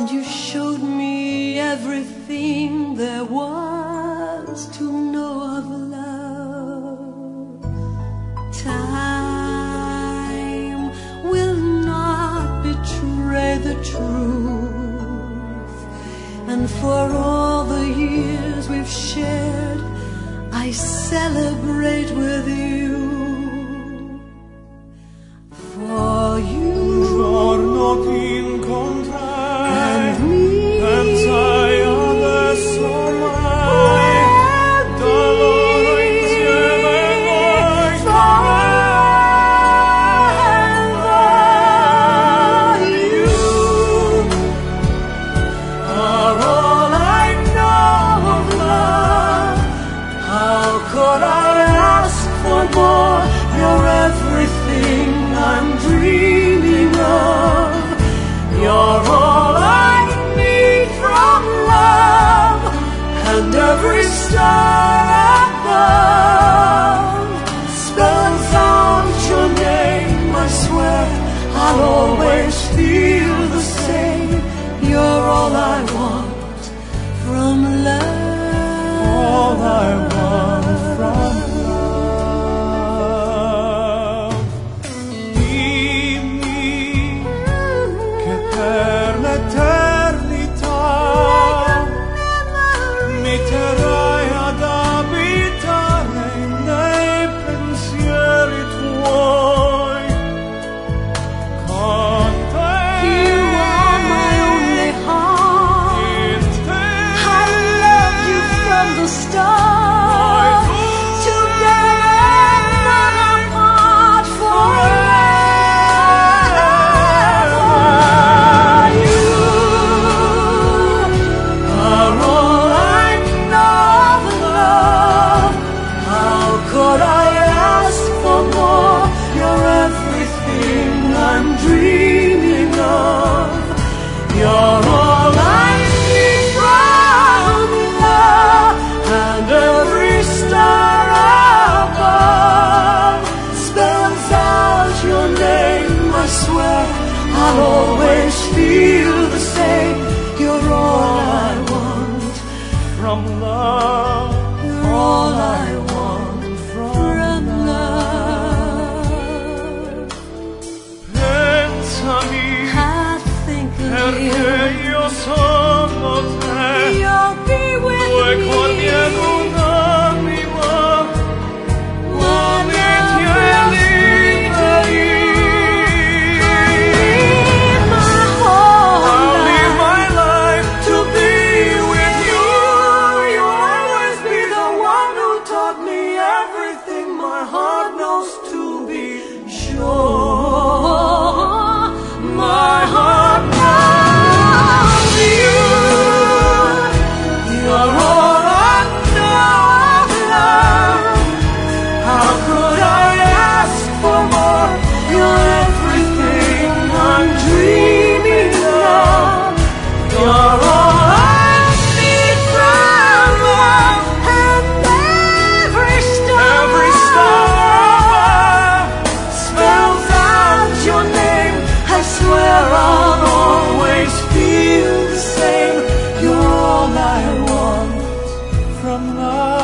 and you showed me everything there was to know of love. Time will not betray the truth, and for all the years we've shared, I celebrate with you. For you giorno ti incontrai and me, pensai adesso mai da loro insieme noi forever. You are all I know of love. How could I ask for more? You're everything I'm dreaming of. You're all I need from love, and every star above spells out your name. I swear I'll always feel the same. You're all I want from love. all I want from love. Dimmi che per l'eternità mi terrai ad abitare nei pensieri tuoi. Con te You are my only heart. in te I love you from the start. Together but apart forever. You are all I know of love. How could I ask for more? You're everything I'm dreaming of. You're all I need from love, and every star above spells out your name. I swear I'll always feel the same. You're all I want from love. You're all I want from love. Pensami I think of perché you. io sono te. You'll be with Due corpi ed me. un'anima, One uniti e liberi. my whole I'll live life my life to be with you. You'll always be the one who taught me everything my heart knows to be sure. My heart knows you. You're all I know of love. How could I ask for more? You're everything I'm dreaming of. You're all I need from love, and every star above spells out your name. I swear I'll always feel the same. You're all I want from love.